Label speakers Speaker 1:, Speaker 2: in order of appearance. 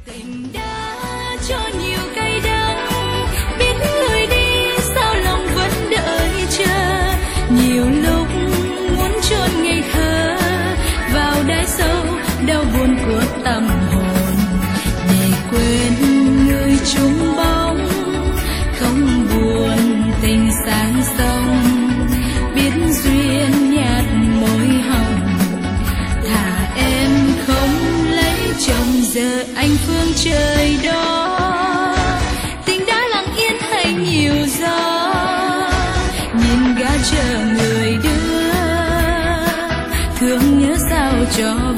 Speaker 1: Tình đã cho nhiều cay đắng, biết người đi sao lòng vẫn đợi chờ. Nhiều lúc muốn chôn ngây thơ vào đáy sâu đau buồn của tâm hồn, để quên người chung bóng không buồn tình sáng sông. Biết duyên nhạt môi hồng, thà em không lấy chồng giờ anh phương trời đó. Tình đã lặng yên hay nhiều gió, nhìn gã chờ người đưa, thương nhớ sao cho